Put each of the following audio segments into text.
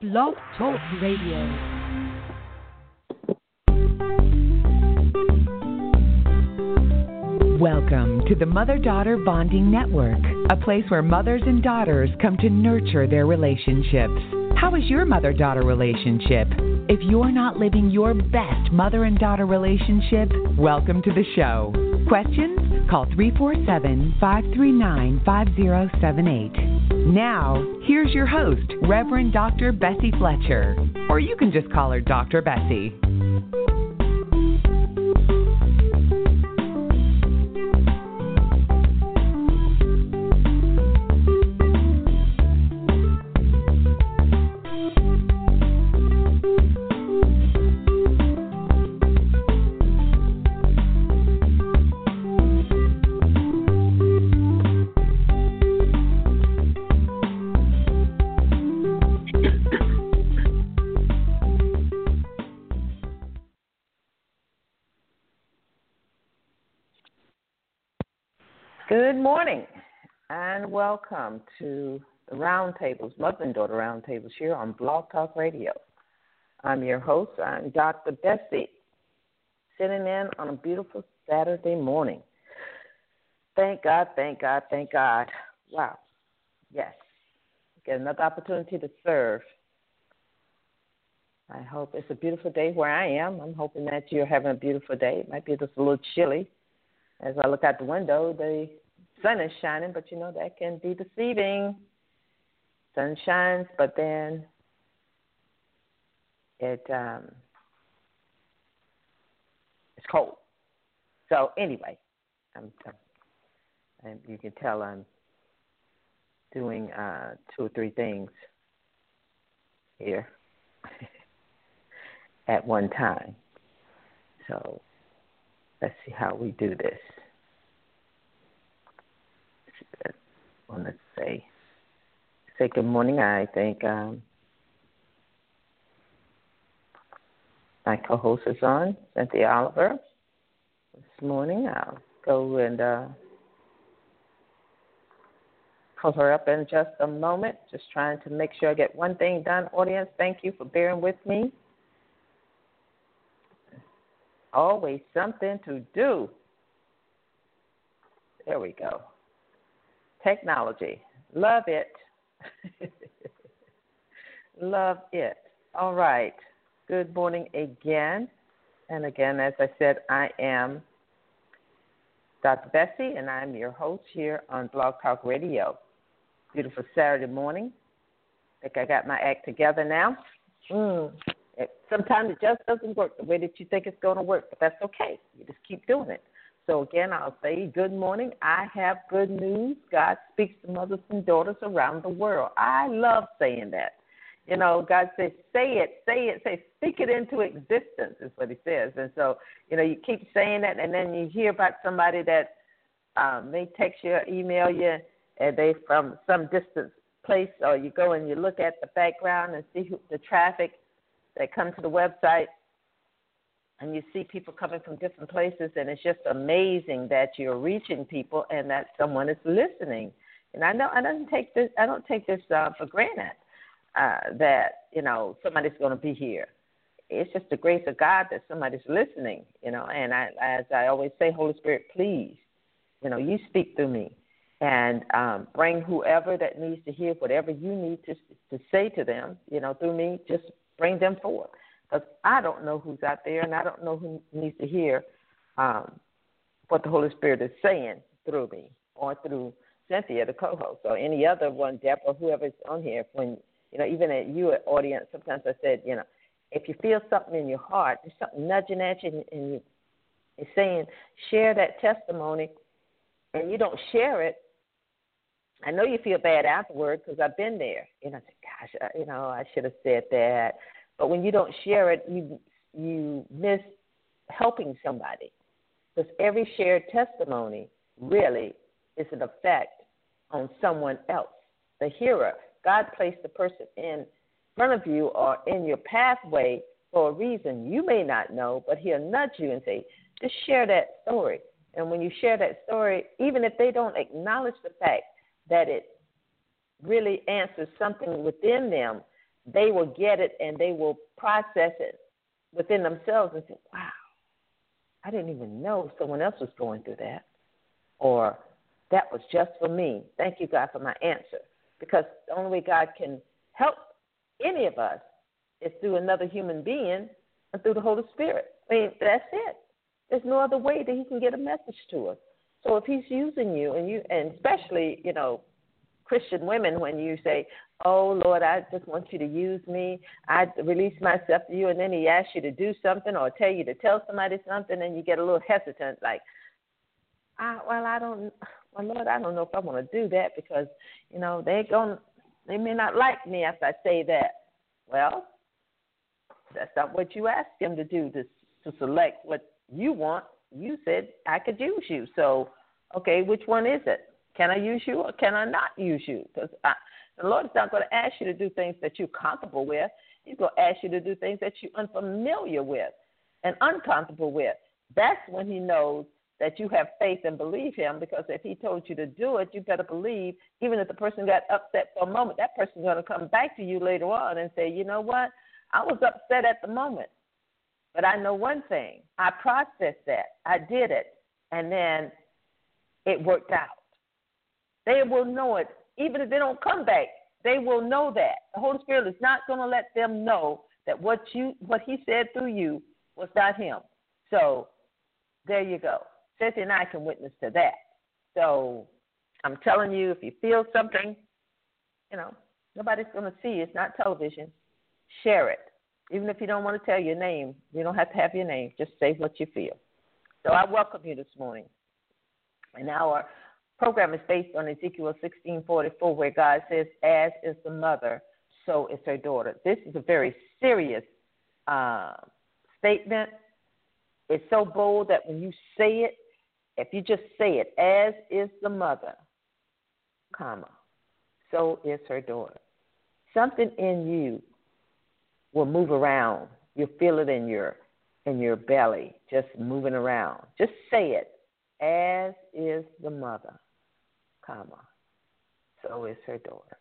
Blog Talk Radio. Welcome to the Mother-Daughter Bonding Network, a place where mothers and daughters come to nurture their relationships. How is your mother-daughter relationship? If you're not living your best mother and daughter relationship, welcome to the show. Questions? Call 347-539-5078. Now, here's your host, Reverend Dr. Bessie Fletcher, or you can just call her Dr. Bessie. Good morning and welcome to the Roundtables, Mother and Daughter Roundtables here on Blog Talk Radio. I'm your host. I'm Dr. Bessie, sitting in on a beautiful Saturday morning. Thank God, thank God, thank God. Wow. Yes. Get another opportunity to serve. I hope it's a beautiful day where I am. I'm hoping that you're having a beautiful day. It might be just a little chilly. As I look out the window, the sun is shining, but, you know, that can be deceiving. Sun shines, but then it's cold. So anyway, and you can tell I'm doing 2 or 3 things here at one time. So let's see how we do this. I want to say good morning. I think my co-host is on, Cynthia Oliver, this morning. I'll go and pull her up in just a moment. Just trying to make sure I get one thing done. Audience, thank you for bearing with me. Always something to do. There we go. Technology. Love it. Love it. All right. Good morning again. And again, as I said, I am Dr. Bessie, and I'm your host here on Blog Talk Radio. Beautiful Saturday morning. I think I got my act together now. Sometimes it just doesn't work the way that you think it's going to work, but that's okay. You just keep doing it. So, again, I'll say good morning. I have good news. God speaks to mothers and daughters around the world. I love saying that. You know, God says, say it, speak it into existence is what he says. And so, you know, you keep saying that, and then you hear about somebody that may text you or email you, and they from some distant place, or you go and you look at the background and see the traffic that come to the website, and you see people coming from different places, and it's just amazing that you're reaching people and that someone is listening. And I don't take this for granted that, you know, somebody's going to be here. It's just the grace of God that somebody's listening, you know. And as I always say, Holy Spirit, please, you know, you speak through me and bring whoever that needs to hear whatever you need to say to them, you know, through me. Just bring them forward, because I don't know who's out there, and I don't know who needs to hear what the Holy Spirit is saying through me or through Cynthia, the co-host, or any other one, Deborah, whoever's on here. When, you know, even at you, audience, sometimes I said, you know, if you feel something in your heart, there's something nudging at you, and you're saying, share that testimony, and you don't share it, I know you feel bad afterward, because I've been there. You know, gosh, you know, I should have said that. But when you don't share it, you miss helping somebody, because every shared testimony really is an effect on someone else, the hearer. God placed the person in front of you or in your pathway for a reason you may not know, but he'll nudge you and say, just share that story. And when you share that story, even if they don't acknowledge the fact that it really answers something within them, they will get it and they will process it within themselves and say, wow, I didn't even know someone else was going through that. Or that was just for me. Thank you, God, for my answer. Because the only way God can help any of us is through another human being and through the Holy Spirit. I mean, that's it. There's no other way that he can get a message to us. So if he's using you, and especially, Christian women, when you say, oh, Lord, I just want you to use me, I release myself to you, and then he asks you to do something or tell you to tell somebody something, and you get a little hesitant, like, Lord, I don't know if I want to do that because, they may not like me if I say that. Well, that's not what you asked him to do, to select what you want. You said I could use you. So, okay, which one is it? Can I use you or can I not use you? Because the Lord is not going to ask you to do things that you're comfortable with. He's going to ask you to do things that you're unfamiliar with and uncomfortable with. That's when he knows that you have faith and believe him, because if he told you to do it, you better believe, even if the person got upset for a moment, that person's going to come back to you later on and say, you know what, I was upset at the moment, but I know one thing. I processed that. I did it, and then it worked out. They will know it. Even if they don't come back, they will know that. The Holy Spirit is not going to let them know that what he said through you was not him. So there you go. Cynthia and I can witness to that. So I'm telling you, if you feel something, nobody's going to see. It's not television. Share it. Even if you don't want to tell your name, you don't have to have your name. Just say what you feel. So I welcome you this morning. And our program is based on Ezekiel 16:44, where God says, as is the mother, so is her daughter. This is a very serious statement. It's so bold that when you say it, if you just say it, as is the mother, comma, so is her daughter. Something in you will move around. You'll feel it in your belly, just moving around. Just say it, as is the mother, comma, so is her daughter.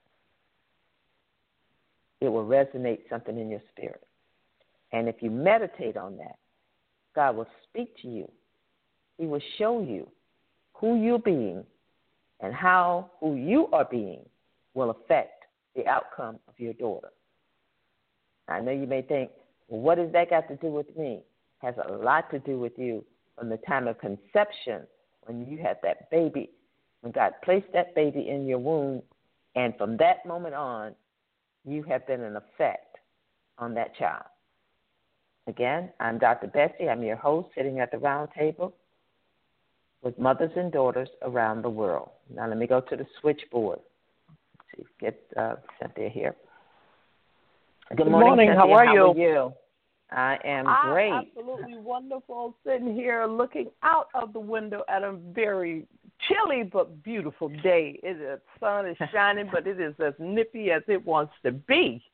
It will resonate something in your spirit. And if you meditate on that, God will speak to you. He will show you who you're being and how who you are being will affect the outcome of your daughter. I know you may think, well, what has that got to do with me? It has a lot to do with you from the time of conception, when you had that baby, when God placed that baby in your womb, and from that moment on, you have been an effect on that child. Again, I'm Dr. Betsy. I'm your host, sitting at the round table with mothers and daughters around the world. Now let me go to the switchboard. Let's see, get Cynthia here. Good morning, Cynthia. How are you? How are you? I am great. Absolutely wonderful. Sitting here looking out of the window at a very chilly but beautiful day. The sun is shining, but it is as nippy as it wants to be.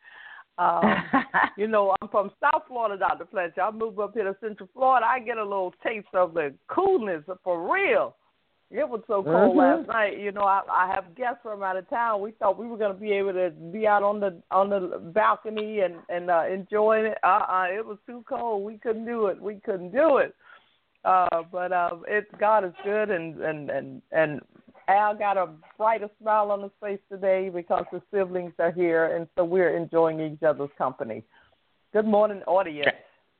I'm from South Florida, Dr. Fletcher. I moved up here to Central Florida. I get a little taste of the coolness for real. It was so cold last night. I have guests from out of town. We thought we were going to be able to be out on the balcony and enjoying it. It was too cold. We couldn't do it. But God is good, and Al got a brighter smile on his face today because the siblings are here, and so we're enjoying each other's company. Good morning, audience.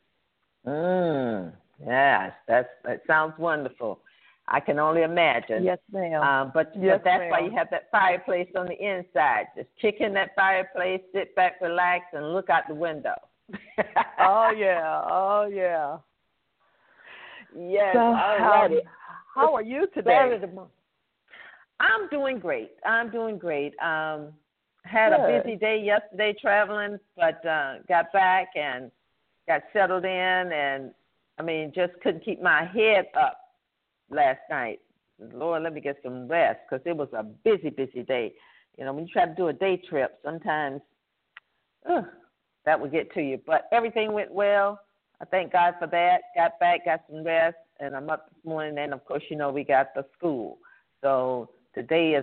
Yes, that sounds wonderful. I can only imagine. Yes, ma'am. But that's why you have that fireplace on the inside. Just kick in that fireplace, sit back, relax, and look out the window. Oh, yeah. Yes, so, how are you today? I'm doing great. Had a busy day yesterday traveling, but got back and got settled in, and, just couldn't keep my head up last night. Lord, let me get some rest, because it was a busy, busy day. When you try to do a day trip, sometimes that would get to you. But everything went well. I thank God for that. Got back, got some rest, and I'm up this morning. And, of course, we got the school. So today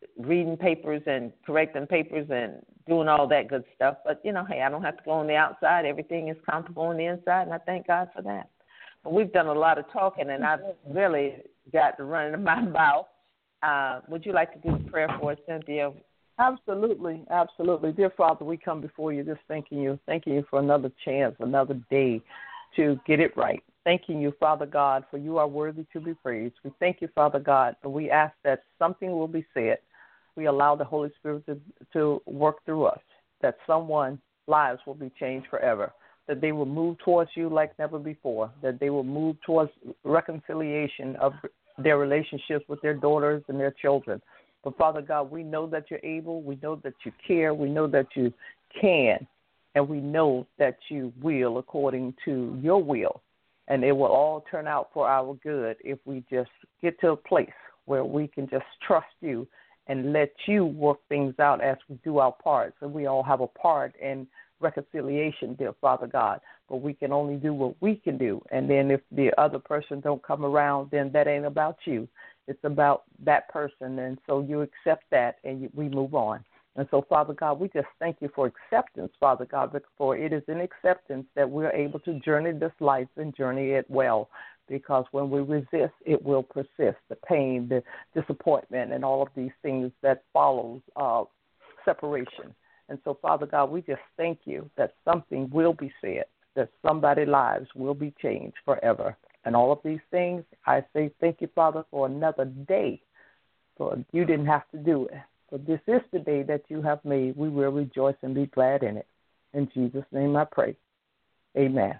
reading papers and correcting papers and doing all that good stuff. But, hey, I don't have to go on the outside. Everything is comfortable on the inside, and I thank God for that. But we've done a lot of talking, and I've really got to run in my mouth. Would you like to do the prayer for us, Cynthia? Absolutely, absolutely. Dear Father, we come before you just thanking you for another chance, another day to get it right. Thanking you, Father God, for you are worthy to be praised. We thank you, Father God, and we ask that something will be said. We allow the Holy Spirit to work through us, that someone's lives will be changed forever, that they will move towards you like never before, that they will move towards reconciliation of their relationships with their daughters and their children. But, Father God, we know that you're able. We know that you care. We know that you can. And we know that you will according to your will. And it will all turn out for our good if we just get to a place where we can just trust you and let you work things out as we do our parts. And we all have a part in reconciliation, dear Father God. But we can only do what we can do. And then if the other person don't come around, then that ain't about you. It's about that person, and so you accept that, and we move on. And so, Father God, we just thank you for acceptance, Father God, for it is in acceptance that we're able to journey this life and journey it well, because when we resist, it will persist, the pain, the disappointment, and all of these things that follows separation. And so, Father God, we just thank you that something will be said, that somebody's lives will be changed forever. And all of these things, I say thank you, Father, for another day. For you didn't have to do it. For this is the day that you have made. We will rejoice and be glad in it. In Jesus' name I pray. Amen.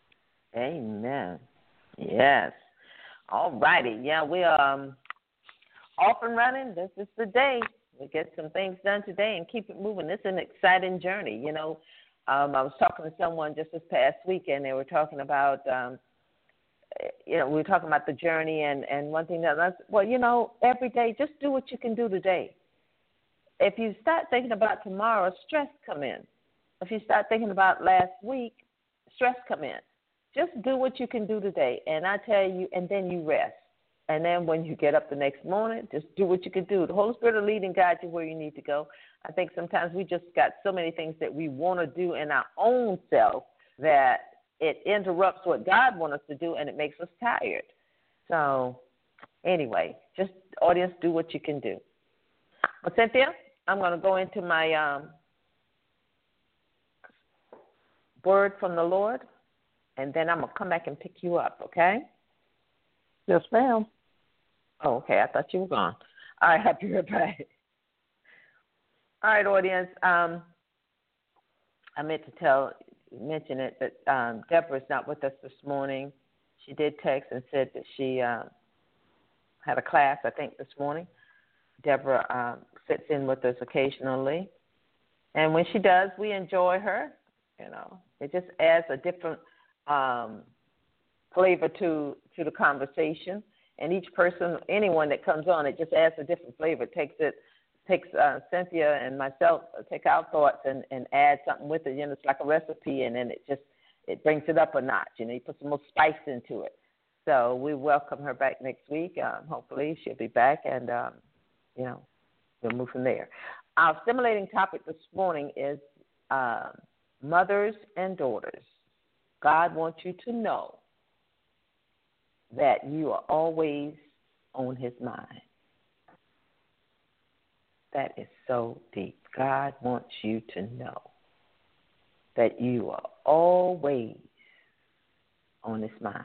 Amen. Yes. All righty. Yeah, we are off and running. This is the day. We get some things done today and keep it moving. It's an exciting journey. I was talking to someone just this past weekend. They were talking about we were talking about the journey and one thing that every day, just do what you can do today. If you start thinking about tomorrow, stress come in. If you start thinking about last week, stress come in. Just do what you can do today. And I tell you, and then you rest. And then when you get up the next morning, just do what you can do. The Holy Spirit will lead and guide you where you need to go. I think sometimes we just got so many things that we want to do in our own self that it interrupts what God wants us to do, and it makes us tired. So, anyway, just, audience, do what you can do. Well, Cynthia, I'm going to go into my word from the Lord, and then I'm going to come back and pick you up, okay? Yes, ma'am. Oh, okay. I thought you were gone. All right, I'll be right back. All right, audience. I meant to mention it, but Deborah's not with us this morning. She did text and said that she had a class, I think, this morning. Deborah sits in with us occasionally. And when she does, we enjoy her. It just adds a different flavor to the conversation. And each person, anyone that comes on, it just adds a different flavor. It takes Cynthia and myself, take our thoughts and add something with it. It's like a recipe, and then it brings it up a notch. You put some more spice into it. So we welcome her back next week. Hopefully she'll be back, and, we'll move from there. Our stimulating topic this morning is mothers and daughters. God wants you to know that you are always on his mind. That is so deep. God wants you to know that you are always on his mind.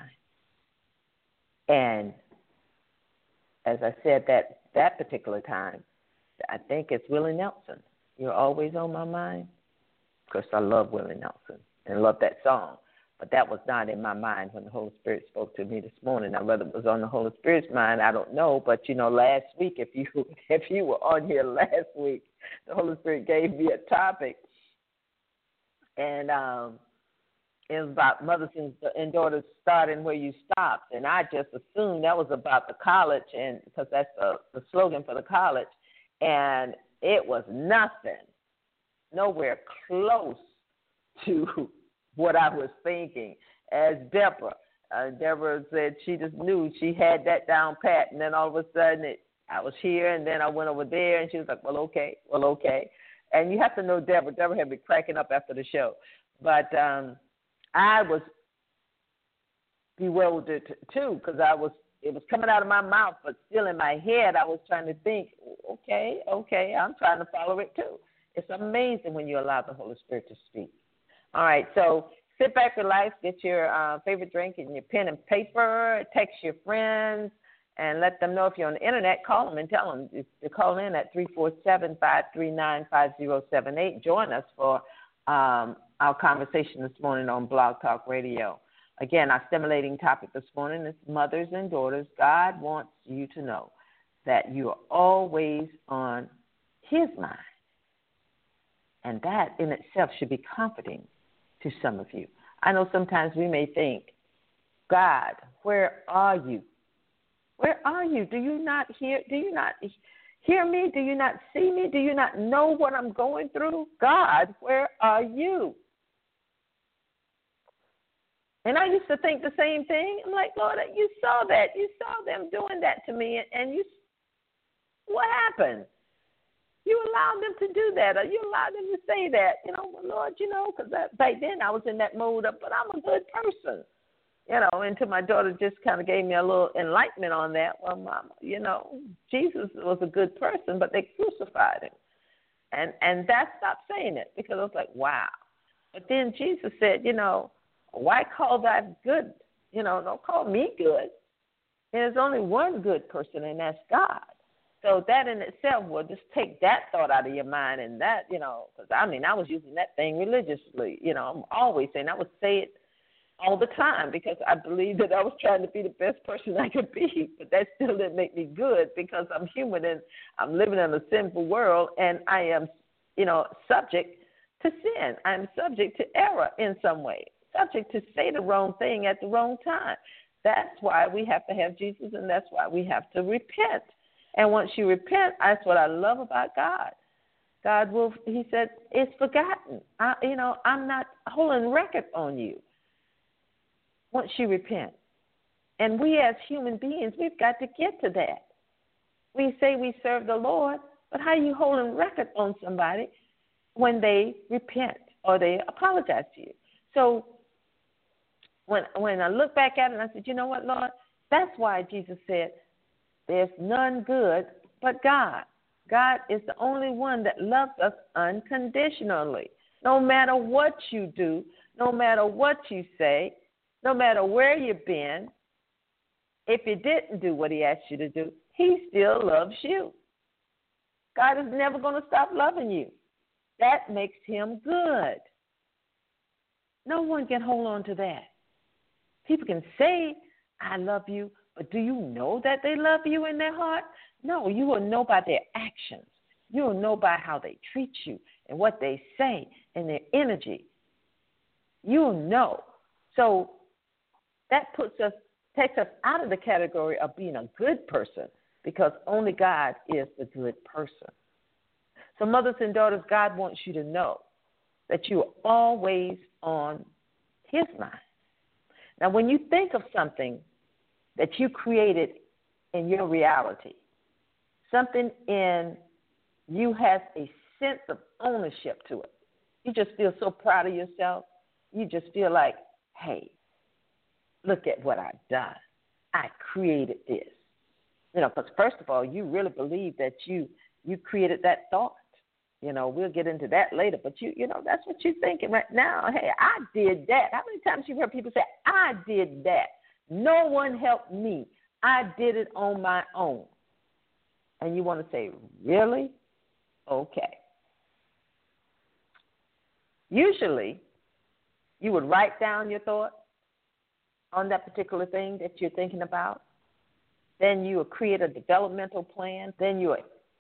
And as I said that particular time, I think it's Willie Nelson. You're always on my mind. Of course, I love Willie Nelson and love that song. But that was not in my mind when the Holy Spirit spoke to me this morning. Now, whether it was on the Holy Spirit's mind, I don't know. But, last week, if you were on here last week, the Holy Spirit gave me a topic. And it was about mothers and daughters starting where you stopped. And I just assumed that was about the college, and because that's the slogan for the college. And it was nowhere close to what I was thinking. As Deborah said, she just knew she had that down pat, and then all of a sudden I was here, and then I went over there, and she was like, well, okay. And you have to know Deborah. Deborah had me cracking up after the show. But I was bewildered, too, because it was coming out of my mouth, but still in my head I was trying to think, okay, I'm trying to follow it, too. It's amazing when you allow the Holy Spirit to speak. All right, so sit back, relax, get your favorite drink and your pen and paper, text your friends, and let them know if you're on the internet. Call them and tell them to call in at 347-539-5078. Join us for our conversation this morning on Blog Talk Radio. Again, our stimulating topic this morning is mothers and daughters. God wants you to know that you are always on his mind. And that in itself should be comforting to some of you. I know sometimes we may think, God, where are you? Where are you? Do you not hear me? Do you not see me? Do you not know what I'm going through? God, where are you? And I used to think the same thing. I'm like, Lord, you saw that. You saw them doing that to me, and what happened? You allowed them to do that, or you allowed them to say that. Lord, because back then I was in that mode of, but I'm a good person. Until my daughter just kind of gave me a little enlightenment on that. Well, Mama, Jesus was a good person, but they crucified him. And that stopped saying it because I was like, wow. But then Jesus said, why call that good? Don't call me good. There's only one good person, and that's God. So that in itself will just take that thought out of your mind and that, because I was using that thing religiously. I'm always saying I would say it all the time because I believe that I was trying to be the best person I could be, but that still didn't make me good because I'm human and I'm living in a sinful world and I am, subject to sin. I'm subject to error in some way, subject to say the wrong thing at the wrong time. That's why we have to have Jesus, and that's why we have to repent. And once you repent, that's what I love about God. God will, he said, it's forgotten. I'm not holding record on you once you repent. And we as human beings, we've got to get to that. We say we serve the Lord, but how are you holding record on somebody when they repent or they apologize to you? So when I look back at it, and I said, you know what, Lord? That's why Jesus said, there's none good but God. God is the only one that loves us unconditionally. No matter what you do, no matter what you say, no matter where you've been, if you didn't do what he asked you to do, he still loves you. God is never going to stop loving you. That makes him good. No one can hold on to that. People can say, I love you, but do you know that they love you in their heart? No, you will know by their actions. You will know by how they treat you and what they say and their energy. You will know. So that takes us out of the category of being a good person because only God is the good person. So mothers and daughters, God wants you to know that you are always on his mind. Now, when you think of something that you created in your reality, something in you has a sense of ownership to it. You just feel so proud of yourself. You just feel like, hey, look at what I've done. I created this. Because first of all, you really believe that you created that thought. We'll get into that later, but that's what you're thinking right now. Hey, I did that. How many times you've heard people say, I did that? No one helped me. I did it on my own. And you want to say, really? Okay. Usually, you would write down your thoughts on that particular thing that you're thinking about. Then you would create a developmental plan. Then you would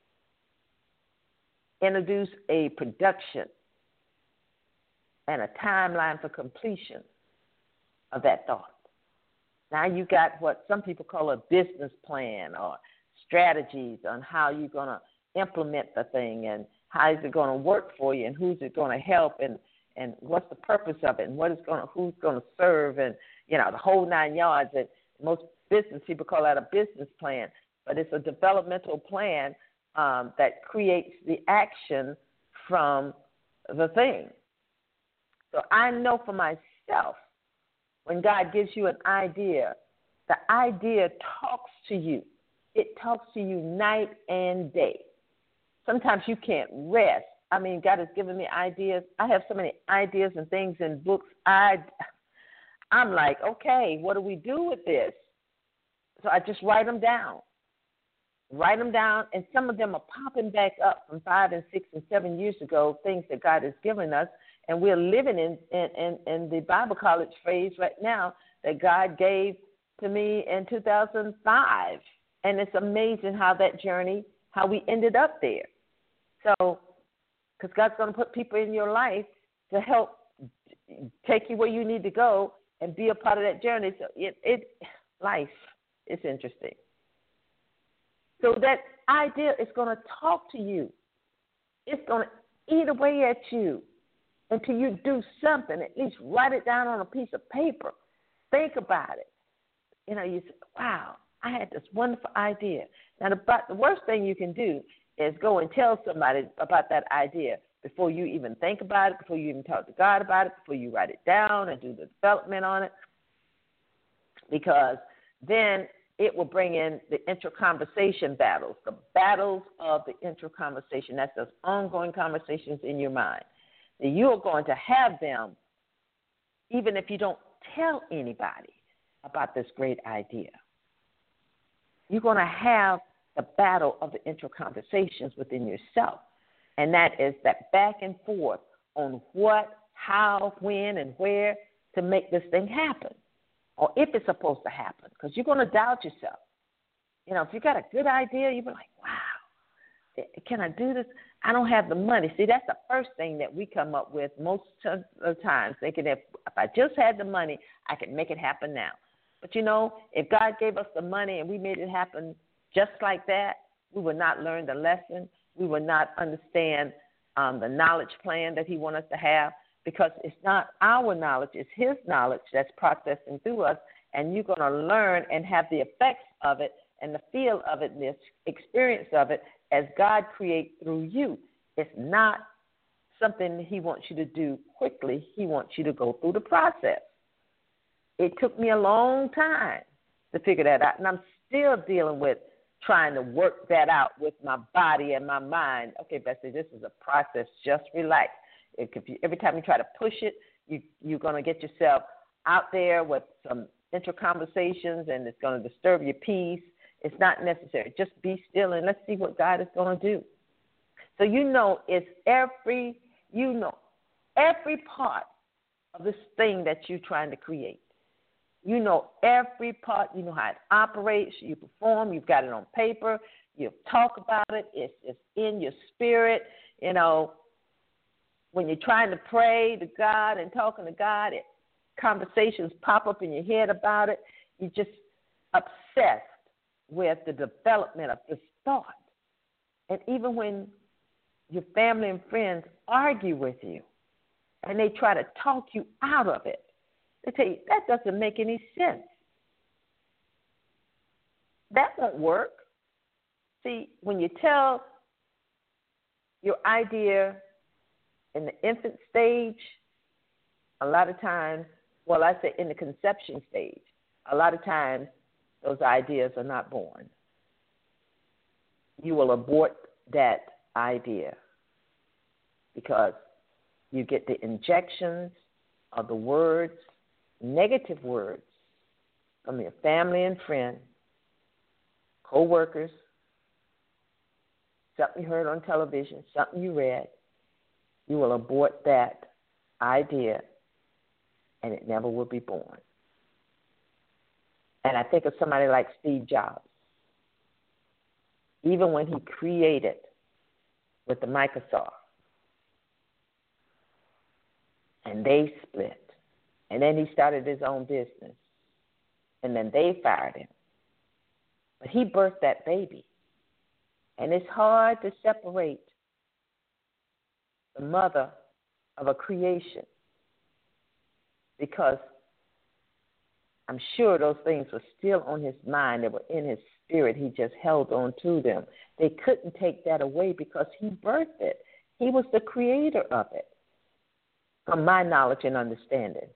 introduce a production and a timeline for completion of that thought. Now you got what some people call a business plan or strategies on how you're going to implement the thing and how is it going to work for you and who's it going to help and what's the purpose of it and who's going to serve and, the whole 9 yards. And most business people call that a business plan. but it's a developmental plan that creates the action from the thing. So I know for myself, when God gives you an idea, the idea talks to you. It talks to you night and day. Sometimes you can't rest. I mean, God has given me ideas. I have so many ideas and things in books. I'm like, okay, what do we do with this? So I just write them down. And some of them are popping back up from 5 and 6 and 7 years ago, things that God has given us, and we're living in the Bible college phase right now that God gave to me in 2005. And it's amazing how we ended up there. So, because God's going to put people in your life to help take you where you need to go and be a part of that journey. So life is interesting. So that idea is going to talk to you. It's going to eat away at you until you do something. At least write it down on a piece of paper. Think about it. You say, wow, I had this wonderful idea. Now, the worst thing you can do is go and tell somebody about that idea before you even think about it, before you even talk to God about it, before you write it down and do the development on it, because then it will bring in the intra-conversation battles, the battles of the intra-conversation. That's those ongoing conversations in your mind. And you're going to have them even if you don't tell anybody about this great idea. You're going to have the battle of the intra-conversations within yourself, and that is that back and forth on what, how, when, and where to make this thing happen, or if it's supposed to happen, because you're going to doubt yourself. If you got a good idea, you'll be like, wow, can I do this? I don't have the money. See, that's the first thing that we come up with most of the times, thinking if I just had the money, I could make it happen now. But, if God gave us the money and we made it happen just like that, we would not learn the lesson. We would not understand the knowledge plan that he wants us to have, because it's not our knowledge, it's his knowledge that's processing through us, and you're going to learn and have the effects of it and the feel of it and the experience of it as God creates through you. It's not something he wants you to do quickly. He wants you to go through the process. It took me a long time to figure that out, and I'm still dealing with trying to work that out with my body and my mind. Okay, Bessie, this is a process. Just relax. Every time you try to push it, you're going to get yourself out there with some intra-conversations, and it's going to disturb your peace. It's not necessary. Just be still, and let's see what God is going to do. So it's every part of this thing that you're trying to create. Every part. You know how it operates. You perform. You've got it on paper. You talk about it. It's in your spirit. When you're trying to pray to God and talking to God, conversations pop up in your head about it. You're just obsessed with the development of this thought. And even when your family and friends argue with you and they try to talk you out of it, they tell you, that doesn't make any sense. That won't work. See, when you tell your idea in the infant stage, a lot of times, in the conception stage, a lot of times those ideas are not born. You will abort that idea because you get the injections of the words, negative words, from your family and friends, co-workers, something you heard on television, something you read. You will abort that idea, and it never will be born. And I think of somebody like Steve Jobs. Even when he created with the Microsoft, and they split, and then he started his own business, and then they fired him. But he birthed that baby. And it's hard to separate the mother of a creation, because I'm sure those things were still on his mind. They were in his spirit. He just held on to them. They couldn't take that away because he birthed it. He was the creator of it, from my knowledge and understanding.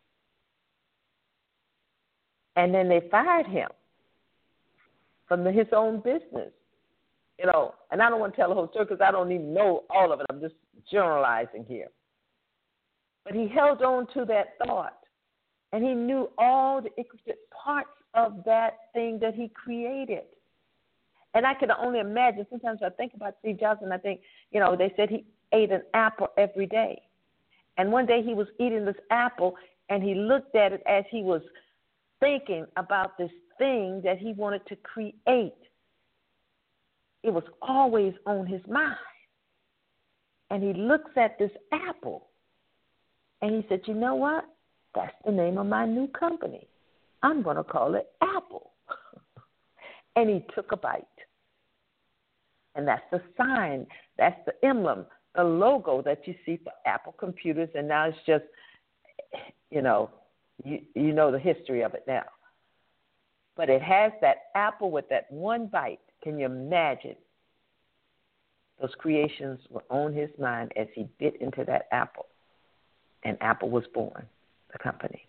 And then they fired him from his own business. You know, and I don't want to tell the whole story because I don't even know all of it. I'm just generalizing here. But he held on to that thought, and he knew all the intricate parts of that thing that he created. And I can only imagine, sometimes I think about Steve Jobs and I think, you know, they said he ate an apple every day. And one day he was eating this apple, and he looked at it as he was thinking about this thing that he wanted to create. It was always on his mind. And he looks at this apple, and he said, you know what? That's the name of my new company. I'm going to call it Apple. And he took a bite. And that's the sign, that's the emblem, the logo that you see for Apple computers. And now it's just, you know the history of it now. But it has that apple with that one bite. Can you imagine? Those creations were on his mind as he bit into that apple. And Apple was born, the company.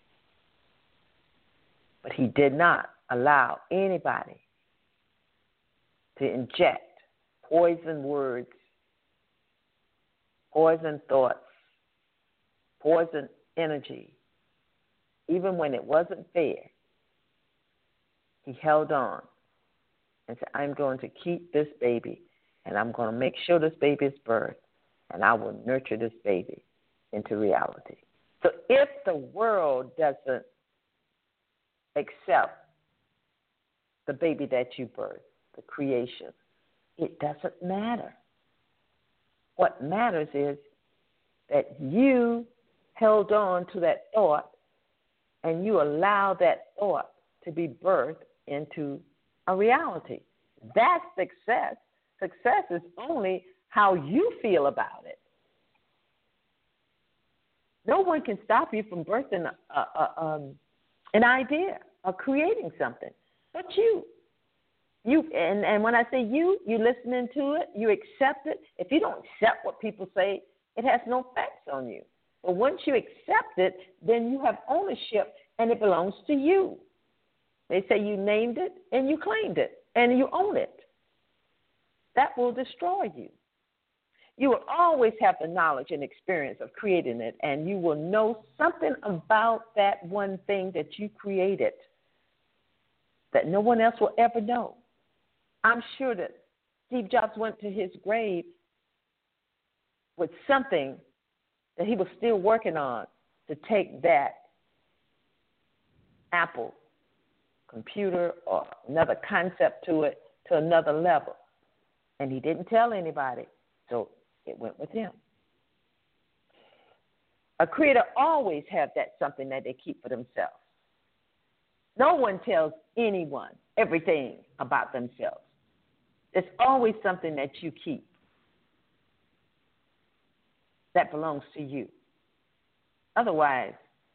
But he did not allow anybody to inject poison words, poison thoughts, poison energy. Even when it wasn't fair, he held on and said, I'm going to keep this baby, and I'm going to make sure this baby is birthed, and I will nurture this baby into reality. So if the world doesn't accept the baby that you birthed, the creation, it doesn't matter. What matters is that you held on to that thought and you allow that thought to be birthed into a reality. That's success. Success is only how you feel about it. No one can stop you from birthing an idea or creating something but you. And when I say you listening to it, you accept it. If you don't accept what people say, it has no effects on you. But once you accept it, then you have ownership, and it belongs to you. They say you named it, and you claimed it, and you own it. That will destroy you. You will always have the knowledge and experience of creating it, and you will know something about that one thing that you created that no one else will ever know. I'm sure that Steve Jobs went to his grave with something that he was still working on to take that Apple computer or another concept to it to another level. And he didn't tell anybody, so it went with him. A creator always has that something that they keep for themselves. No one tells anyone everything about themselves. There's always something that you keep that belongs to you. Otherwise,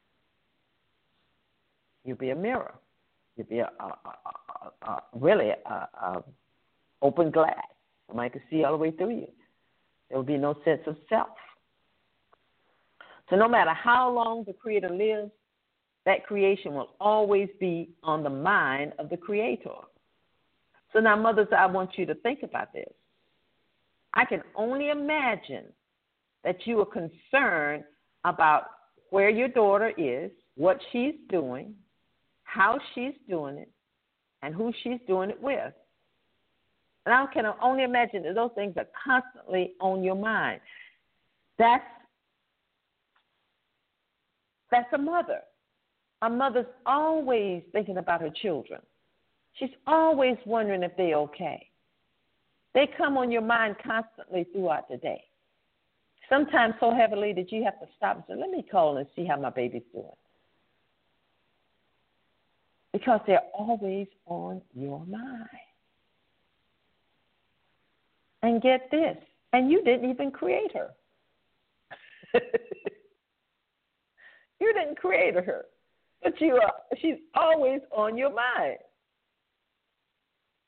you'll be a mirror. You'll be really open glass. Somebody can see all the way through you. There will be no sense of self. So no matter how long the Creator lives, that creation will always be on the mind of the Creator. So now, mothers, I want you to think about this. I can only imagine that you are concerned about where your daughter is, what she's doing, how she's doing it, and who she's doing it with. And I can only imagine that those things are constantly on your mind. That's a mother. A mother's always thinking about her children. She's always wondering if they're okay. They come on your mind constantly throughout the day. Sometimes so heavily that you have to stop and say, let me call and see how my baby's doing. Because they're always on your mind. And get this, and you didn't even create her. You didn't create her, but she's always on your mind.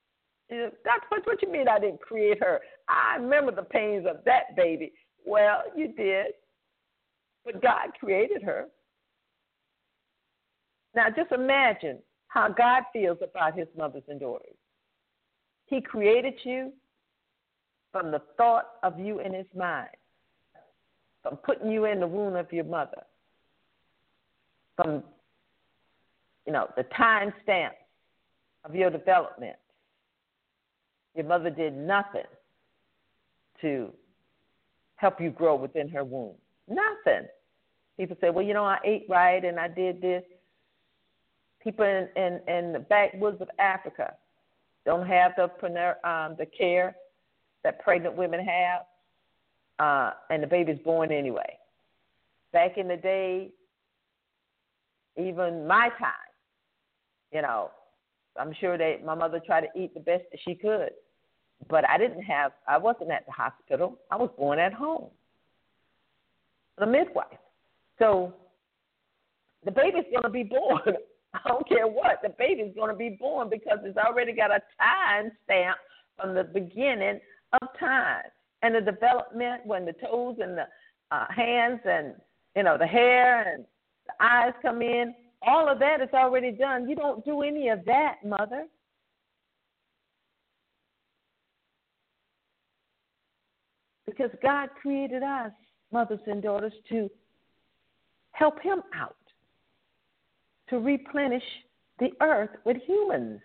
That's what you mean I didn't create her. I remember the pains of that baby. Well, you did, but God created her. Now, just imagine how God feels about his mothers and daughters. He created you from the thought of you in his mind, from putting you in the womb of your mother, from, the time stamp of your development. Your mother did nothing to help you grow within her womb. Nothing. People say, well, I ate right and I did this. People in the backwoods of Africa don't have the care that pregnant women have, and the baby's born anyway. Back in the day, even my time, I'm sure that my mother tried to eat the best that she could. But I wasn't at the hospital. I was born at home. The midwife. So the baby's going to be born. I don't care what. The baby's going to be born because it's already got a time stamp from the beginning of time. And the development when the toes and the hands and, the hair and the eyes come in, all of that is already done. You don't do any of that, mother. Because God created us, mothers and daughters, to help him out, to replenish the earth with humans.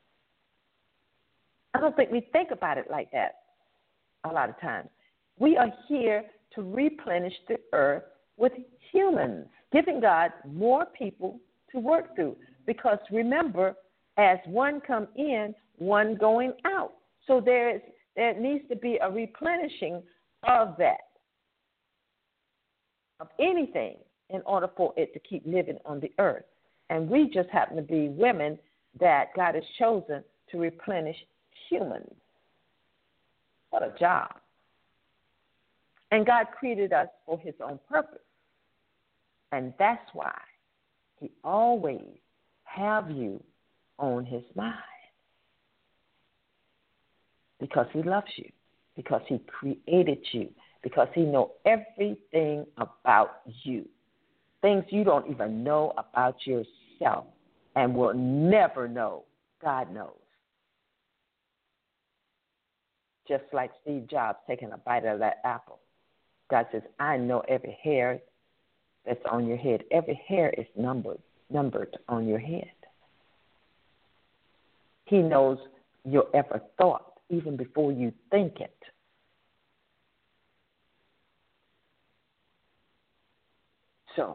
I don't think we think about it like that a lot of times. We are here to replenish the earth with humans, giving God more people to work through. Because remember, as one come in, one going out. So there needs to be a replenishing of that, of anything, in order for it to keep living on the earth. And we just happen to be women that God has chosen to replenish humans. What a job. And God created us for his own purpose. And that's why he always have you on his mind. Because he loves you. Because he created you. Because he knows everything about you. Things you don't even know about yourself and will never know. God knows. Just like Steve Jobs taking a bite of that apple. God says, I know every hair that's on your head. Every hair is numbered on your head. He knows your every thought, even before you think it. So,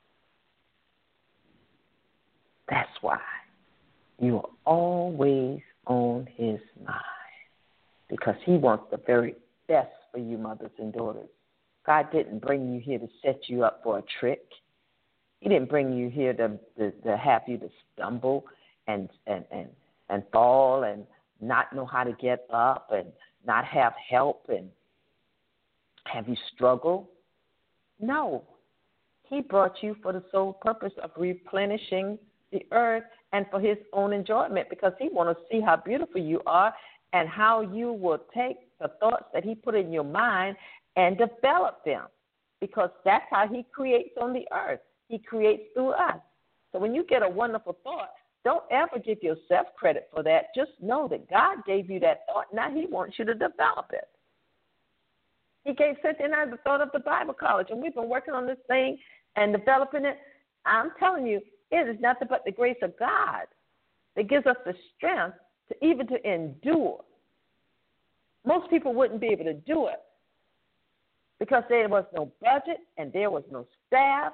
that's why you are always on his mind. Because he wants the very best for you, mothers and daughters. God didn't bring you here to set you up for a trick. He didn't bring you here to have you to stumble and fall and not know how to get up and not have help and have you struggle. No. He brought you for the sole purpose of replenishing the earth and for his own enjoyment, because he wants to see how beautiful you are and how you will take the thoughts that he put in your mind and develop them, because that's how he creates on the earth. He creates through us. So when you get a wonderful thought, don't ever give yourself credit for that. Just know that God gave you that thought. Now he wants you to develop it. He gave Cynthia and I the thought of the Bible college, and we've been working on this thing and developing it. I'm telling you, it is nothing but the grace of God that gives us the strength to even to endure. Most people wouldn't be able to do it because there was no budget and there was no staff.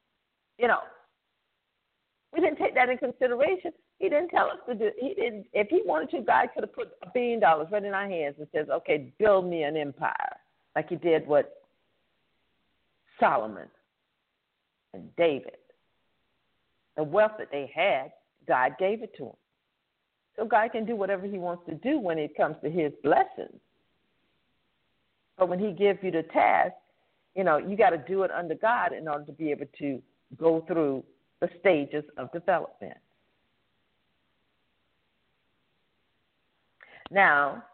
We didn't take that in consideration. He didn't tell us to do it. He didn't. If he wanted to, God could have put $1 billion right in our hands and says, okay, build me an empire, like he did with Solomon and David. The wealth that they had, God gave it to them. So God can do whatever he wants to do when it comes to his blessings. But when he gives you the task, you got to do it under God in order to be able to go through the stages of development. Now,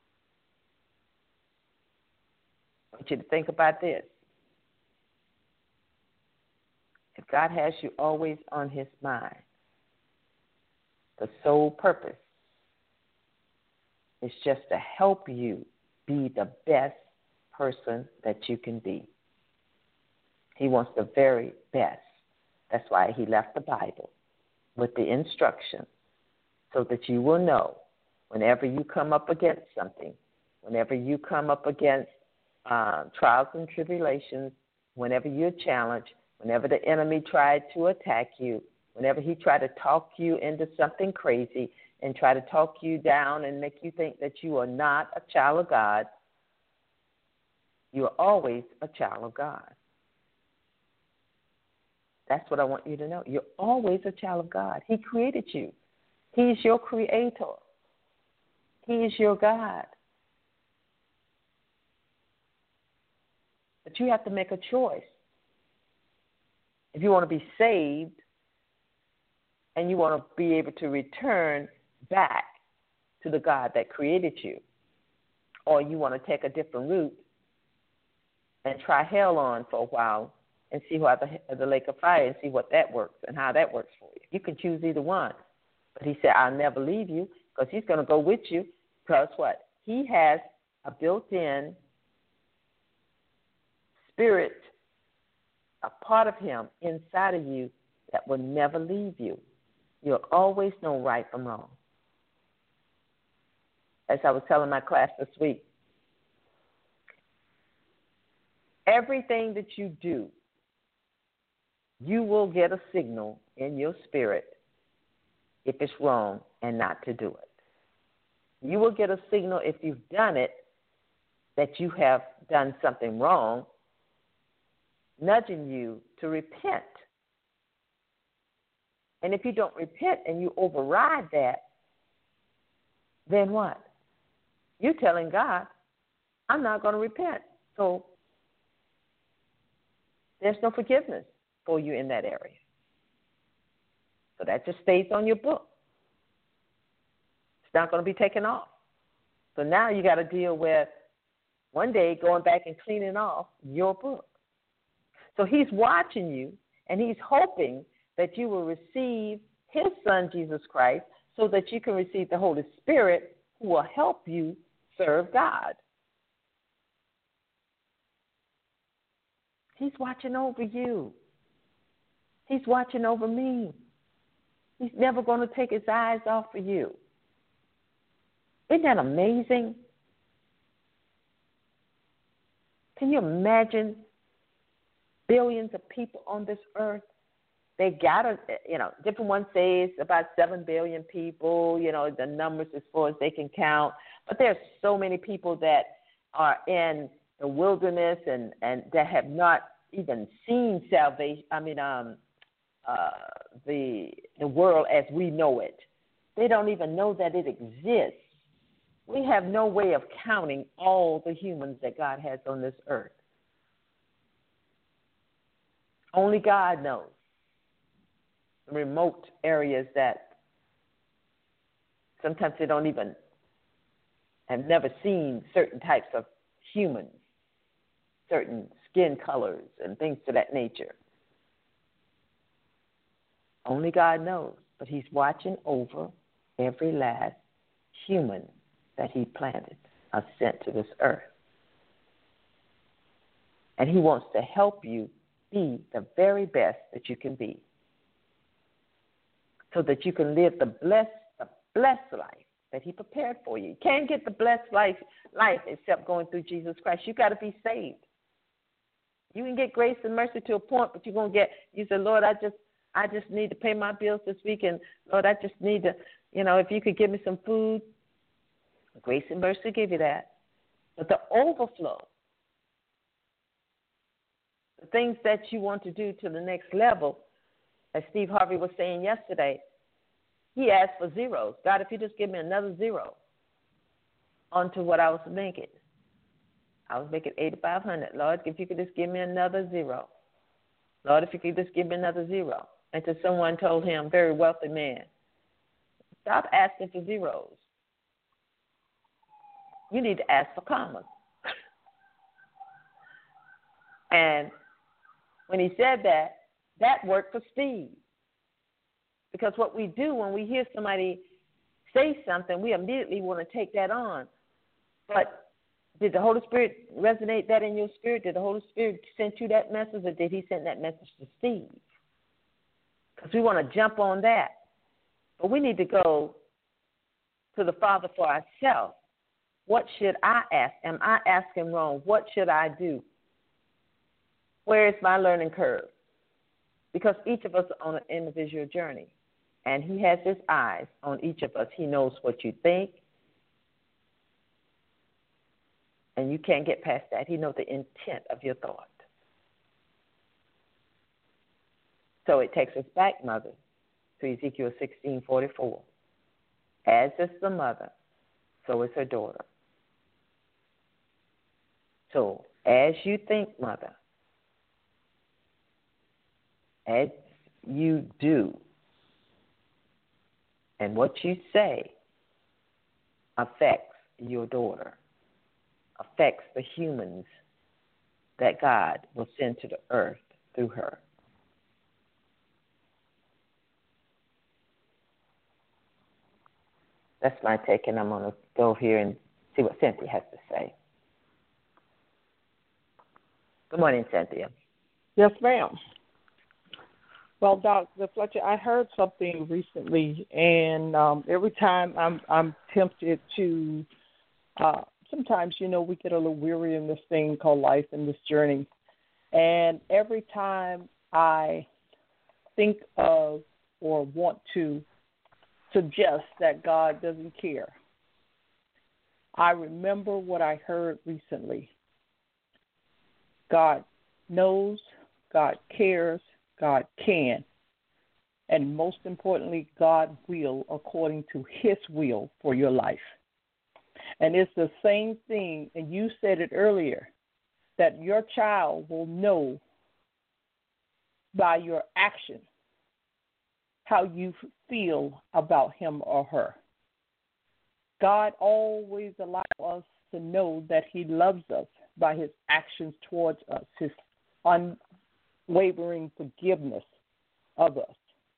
I want you to think about this. If God has you always on his mind, the sole purpose is just to help you be the best person that you can be. He wants the very best. That's why he left the Bible with the instruction so that you will know whenever you come up against something, whenever you come up against trials and tribulations, whenever you're challenged, whenever the enemy tried to attack you, whenever he tried to talk you into something crazy and try to talk you down and make you think that you are not a child of God, you are always a child of God. That's what I want you to know. You're always a child of God. He created you. He's your creator. He is your God. But you have to make a choice. If you want to be saved and you want to be able to return back to the God that created you, or you want to take a different route and try hell on for a while and see how the lake of fire and see what that works and how that works for you. You can choose either one. But he said, I'll never leave you, because he's going to go with you, because what? He has a built-in spirit, a part of him inside of you that will never leave you. You'll always know right from wrong. As I was telling my class this week, everything that you do, you will get a signal in your spirit if it's wrong and not to do it. You will get a signal if you've done it that you have done something wrong, nudging you to repent. And if you don't repent and you override that, then what? You're telling God, I'm not going to repent. So there's no forgiveness for you in that area. So that just stays on your book. It's not going to be taken off. So now you got to deal with one day going back and cleaning off your book. So he's watching you, and he's hoping that you will receive his son, Jesus Christ, so that you can receive the Holy Spirit, who will help you serve God. He's watching over you. He's watching over me. He's never going to take his eyes off of you. Isn't that amazing? Can you imagine billions of people on this earth? They got different ones say it's about 7 billion people, the numbers as far as they can count. But there's so many people that are in the wilderness and that have not even seen salvation, the world as we know it. They don't even know that it exists. We have no way of counting all the humans that God has on this earth. Only God knows. The remote areas that sometimes they don't even have never seen certain types of humans, certain skin colors and things to that nature. Only God knows, but he's watching over every last human that he planted or sent to this earth. And he wants to help you be the very best that you can be, so that you can live the blessed life that he prepared for you. You can't get the blessed life except going through Jesus Christ. You got to be saved. You can get grace and mercy to a point, but you say, Lord, I just need to pay my bills this week, and Lord, I just need to, if you could give me some food, grace and mercy give you that. But the overflow, the things that you want to do to the next level, as Steve Harvey was saying yesterday, he asked for zeros. God, if you just give me another zero onto what I was making. I was making $8,500. Lord, if you could just give me another zero. Lord, if you could just give me another zero. And to someone told him, very wealthy man, stop asking for zeros. you need to ask for commas. And when he said that, that worked for Steve. Because what we do when we hear somebody say something, we immediately want to take that on. But did the Holy Spirit resonate that in your spirit? Did the Holy Spirit send you that message, or did he send that message to Steve? Because we want to jump on that. But we need to go to the Father for ourselves. What should I ask? Am I asking wrong? What should I do? Where is my learning curve? Because each of us are on an individual journey, and he has his eyes on each of us. He knows what you think, and you can't get past that. He knows the intent of your thought. So it takes us back, Mother, to Ezekiel 16:44. As is the mother, so is her daughter. So as you think, Mother, as you do, and what you say affects your daughter, affects the humans that God will send to the earth through her. That's my take, and I'm going to go here and see what Cynthia has to say. Good morning, Cynthia. Yes, ma'am. Well, Dr. Fletcher, I heard something recently, and every time I'm tempted to, sometimes, we get a little weary in this thing called life and this journey. And every time I think of or want to suggest that God doesn't care, I remember what I heard recently. God knows, God cares, God can, and most importantly, God will according to his will for your life. And it's the same thing, and you said it earlier, that your child will know by your action how you feel about him or her. God always allows us to know that he loves us by his actions towards us, his unwavering forgiveness of us.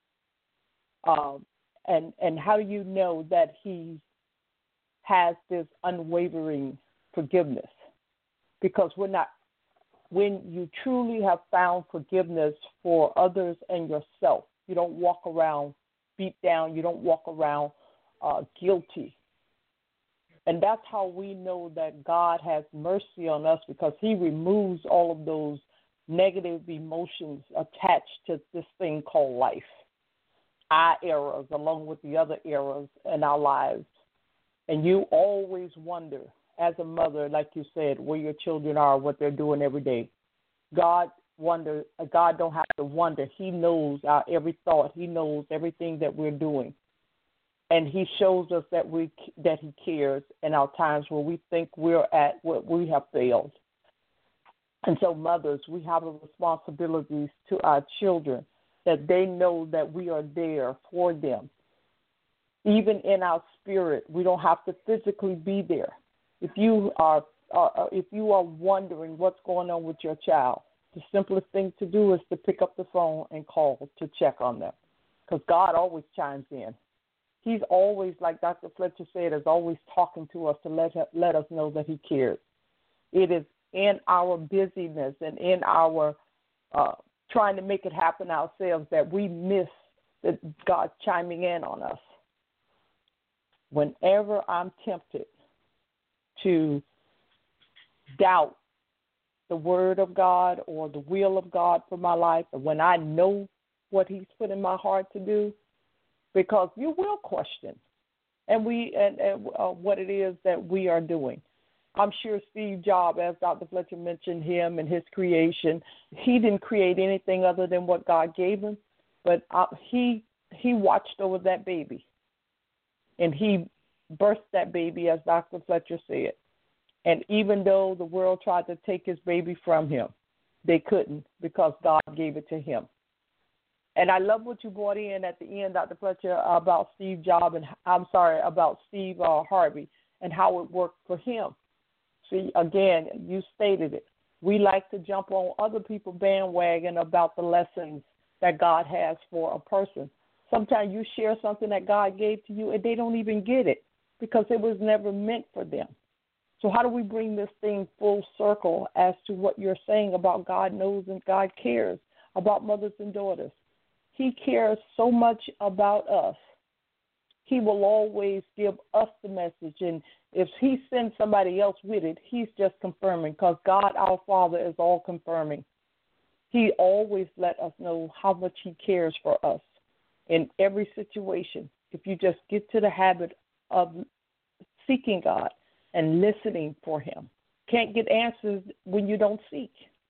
And how do you know that he has this unwavering forgiveness? Because when you truly have found forgiveness for others and yourself, you don't walk around beat down, you don't walk around guilty. And that's how we know that God has mercy on us, because he removes all of those negative emotions attached to this thing called life, our errors along with the other errors in our lives. And you always wonder, as a mother, like you said, where your children are, what they're doing every day. God don't have to wonder. He knows our every thought. He knows everything that we're doing. And he shows us that he cares in our times where we think we're at what we have failed. And so, mothers, we have a responsibility to our children that they know that we are there for them. Even in our spirit, we don't have to physically be there. If you are wondering what's going on with your child, the simplest thing to do is to pick up the phone and call to check on them, because God always chimes in. He's always, like Dr. Fletcher said, is always talking to us to let us know that he cares. It is in our busyness and in our trying to make it happen ourselves that we miss God chiming in on us. Whenever I'm tempted to doubt the word of God or the will of God for my life, and when I know what he's put in my heart to do, because you will question and what it is that we are doing. I'm sure Steve Jobs, as Dr. Fletcher mentioned him and his creation, he didn't create anything other than what God gave him, but he watched over that baby, and he birthed that baby, as Dr. Fletcher said. And even though the world tried to take his baby from him, they couldn't, because God gave it to him. And I love what you brought in at the end, Dr. Fletcher, about Steve Jobs, and about Steve Harvey, and how it worked for him. See, again, you stated it. We like to jump on other people's bandwagon about the lessons that God has for a person. Sometimes you share something that God gave to you, and they don't even get it because it was never meant for them. So how do we bring this thing full circle as to what you're saying about God knows and God cares about mothers and daughters? He cares so much about us. He will always give us the message. And if he sends somebody else with it, he's just confirming, because God, our Father, is all confirming. He always let us know how much he cares for us in every situation. If you just get to the habit of seeking God and listening for him. Can't get answers when you don't seek.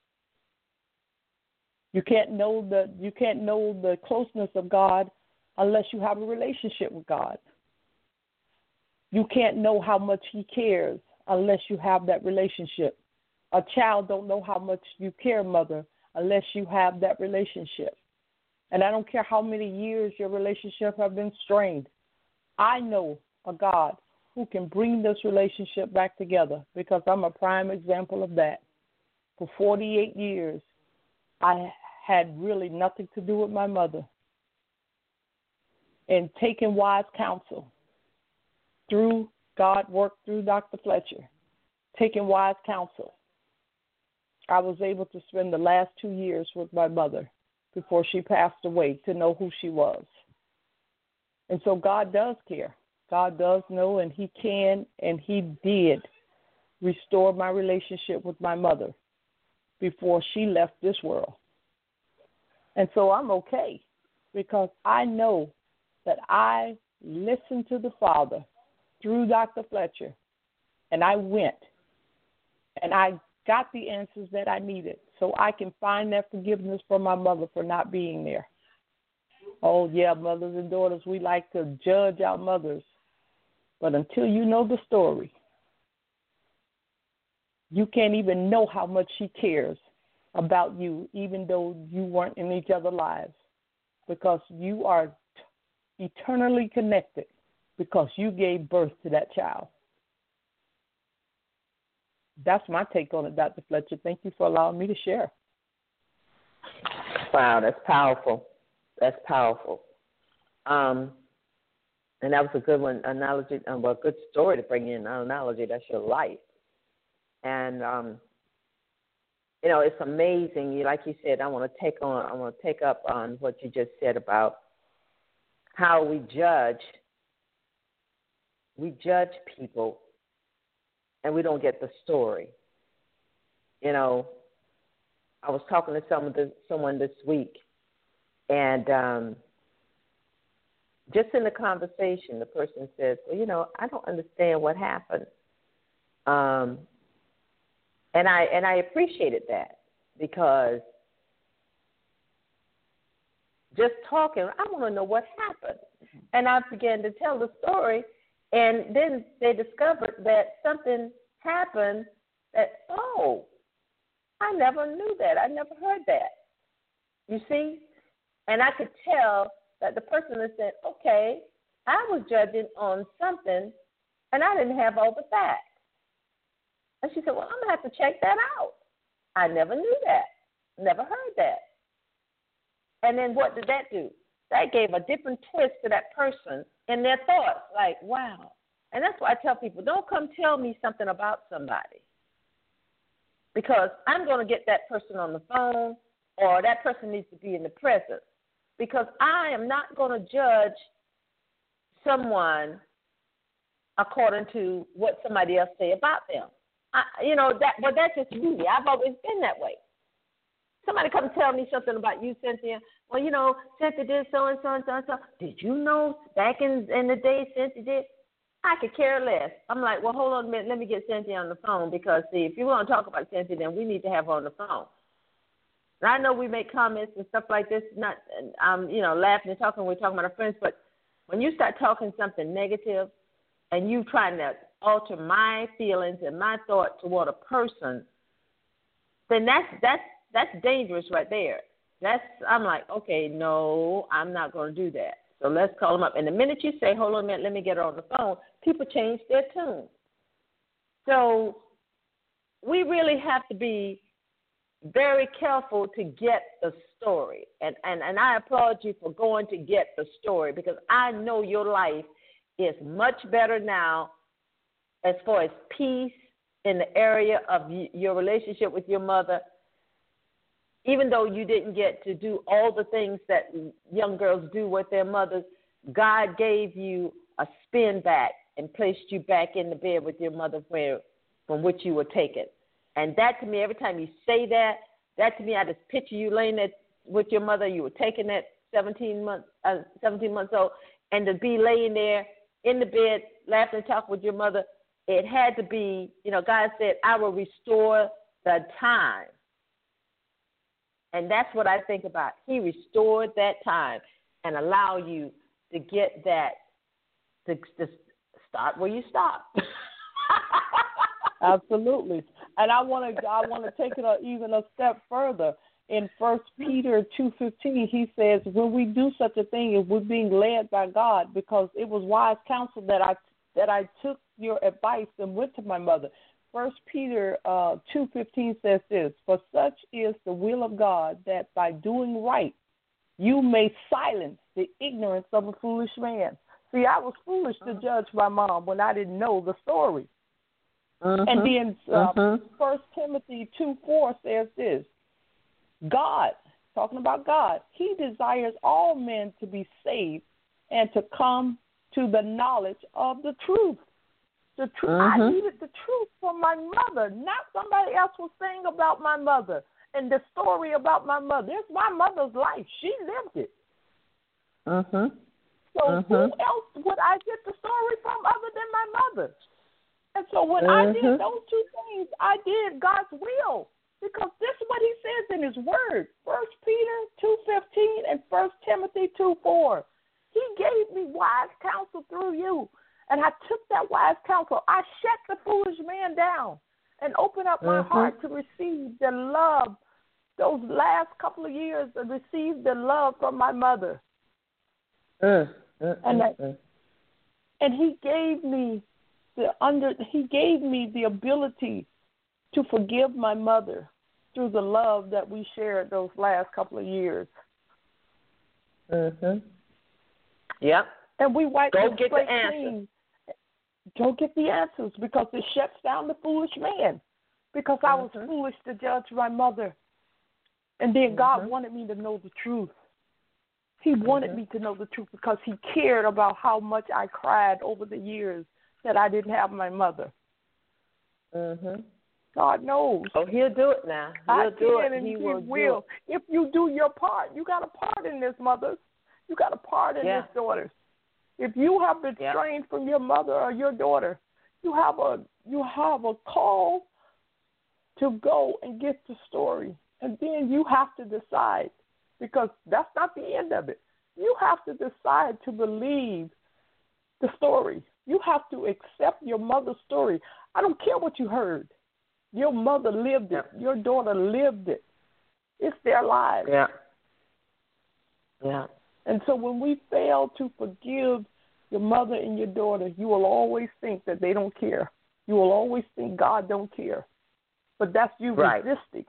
You can't know the closeness of God unless you have a relationship with God. You can't know how much he cares unless you have that relationship. A child don't know how much you care, mother, unless you have that relationship. And I don't care how many years your relationship have been strained. I know a God who can bring this relationship back together, because I'm a prime example of that. For 48 years, I had really nothing to do with my mother. And taking wise counsel through God worked through Dr. Fletcher, taking wise counsel, I was able to spend the last 2 years with my mother before she passed away to know who she was. And so God does care. God does know, and he can, and he did restore my relationship with my mother before she left this world. And so I'm okay, because I know that I listened to the Father through Dr. Fletcher, and I went, and I got the answers that I needed so I can find that forgiveness from my mother for not being there. Oh, yeah, mothers and daughters, we like to judge our mothers. But until you know the story, you can't even know how much she cares about you, even though you weren't in each other's lives, because you are eternally connected because you gave birth to that child. That's my take on it, Dr. Fletcher. Thank you for allowing me to share. Wow, that's powerful. That's powerful. And that was a good one, analogy, a good story to bring in, an analogy. That's your life. And, it's amazing. Like you said, I want to take up on what you just said about how we judge. We judge people, and we don't get the story. I was talking to someone this week, and just in the conversation, the person says, well, I don't understand what happened. And I appreciated that, because just talking, I want to know what happened. And I began to tell the story, and then they discovered that something happened that, I never knew that. I never heard that. You see? And I could tell that the person had said, okay, I was judging on something, and I didn't have all the facts. And she said, well, I'm going to have to check that out. I never knew that. Never heard that. And then what did that do? That gave a different twist to that person in their thoughts. Like, wow. And that's why I tell people, don't come tell me something about somebody, because I'm going to get that person on the phone, or that person needs to be in the presence, because I am not going to judge someone according to what somebody else say about them. But that's just me. I've always been that way. Somebody come tell me something about you, Cynthia. Well, Cynthia did so and so and so and so. Did you know back in the day Cynthia did? I could care less. I'm like, well, hold on a minute. Let me get Cynthia on the phone, because, see, if you want to talk about Cynthia, then we need to have her on the phone. And I know we make comments and stuff like this, not, laughing and talking. We're talking about our friends, but when you start talking something negative and you trying to alter my feelings and my thought toward a person, then that's dangerous right there. I'm like, okay, no, I'm not going to do that. So let's call them up. And the minute you say, hold on a minute, let me get her on the phone, people change their tune. So we really have to be very careful to get the story. And I applaud you for going to get the story, because I know your life is much better now as far as peace in the area of your relationship with your mother. Even though you didn't get to do all the things that young girls do with their mothers, God gave you a spin back and placed you back in the bed with your mother from which you were taken. And that to me, every time you say that to me, I just picture you laying there with your mother. You were taken at 17 months old, and to be laying there in the bed, laughing and talking with your mother, it had to be, God said, I will restore the time. And that's what I think about. He restored that time and allow you to get that, to start where you stop. Absolutely. And I want to take it even a step further. In 1 Peter 2:15, he says, when we do such a thing, if we're being led by God, because it was wise counsel that I took your advice and went to my mother. 1 Peter 2:15 says this, for such is the will of God, that by doing right, you may silence the ignorance of a foolish man. See, I was foolish to judge my mom when I didn't know the story. And then 1 Timothy 2:4 says this, God, talking about God, he desires all men to be saved and to come to the knowledge of the truth. The truth. I needed the truth from my mother, not somebody else was saying about my mother and the story about my mother. It's my mother's life. She lived it. So who else would I get the story from other than my mother? And so when I did those two things, I did God's will, because this is what he says in his word, 1 Peter 2:15 and 1 Timothy 2:4. He gave me wise counsel through you, and I took that wise counsel. I shut the foolish man down and opened up my heart to receive the love those last couple of years, and receive the love from my mother. And he gave me the ability to forgive my mother through the love that we shared those last couple of years. Yep. And we wiped the slate answers. clean. Go get the answers, because it shuts down the foolish man. Because I was foolish to judge my mother. And then God wanted me to know the truth. He wanted me to know the truth because he cared about how much I cried over the years that I didn't have my mother. God knows. Oh, he'll do it now. He'll do it. And he will. If you do your part, you got a part in this, mothers. You got a part in this, daughters. If you have been estranged from your mother or your daughter, you have a call to go and get the story. And then you have to decide, because that's not the end of it. You have to decide to believe the story. You have to accept your mother's story. I don't care what you heard. Your mother lived it. Your daughter lived it. It's their lives. And so when we fail to forgive your mother and your daughter, you will always think that they don't care. You will always think God don't care. But that's you resisting.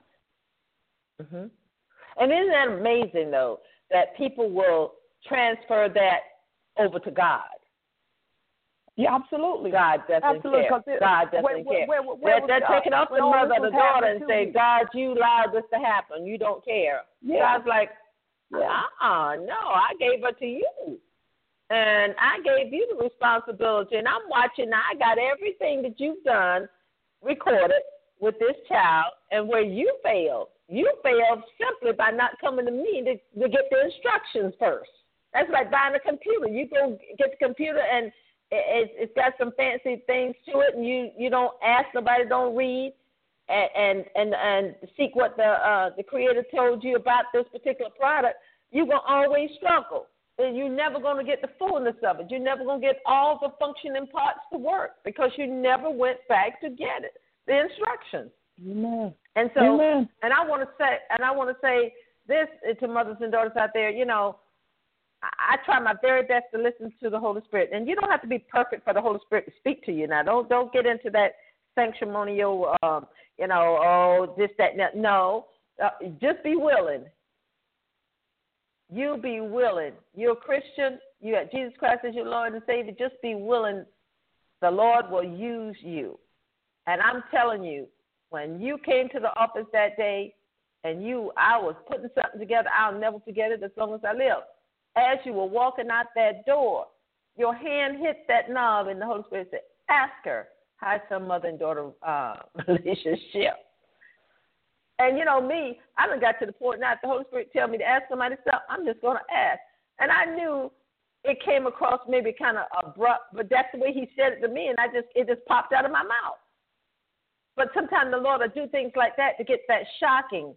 And isn't that amazing, though, that people will transfer that over to God? Yeah, absolutely. God doesn't care. God doesn't care. They're taking off the mother, the daughter, and say, God, you allowed this to happen. You don't care. God's like, no, I gave her to you. And I gave you the responsibility, and I'm watching now. I got everything that you've done recorded with this child, and where you failed simply by not coming to me to get the instructions first. That's like buying a computer. You go get the computer, and it's got some fancy things to it, and you don't ask nobody, don't read, and seek what the creator told you about this particular product. You're going to always struggle. And you're never going to get the fullness of it. You're never going to get all the functioning parts to work because you never went back to get it, the instructions. Amen. And so, and I want to say this to mothers and daughters out there. You know, I try my very best to listen to the Holy Spirit, and you don't have to be perfect for the Holy Spirit to speak to you. Now, don't get into that sanctimonial, oh, this, that, and that. No, just be willing. You be willing. You're a Christian. You have Jesus Christ as your Lord and Savior. Just be willing. The Lord will use you. And I'm telling you, when you came to the office that day and I was putting something together, I'll never forget it as long as I live. As you were walking out that door, your hand hit that knob and the Holy Spirit said, ask her, how's her mother and daughter relationship? And, me, I done got to the point now, if the Holy Spirit tell me to ask somebody stuff, I'm just going to ask. And I knew it came across maybe kind of abrupt, but that's the way he said it to me, and it just popped out of my mouth. But sometimes the Lord will do things like that to get that shocking,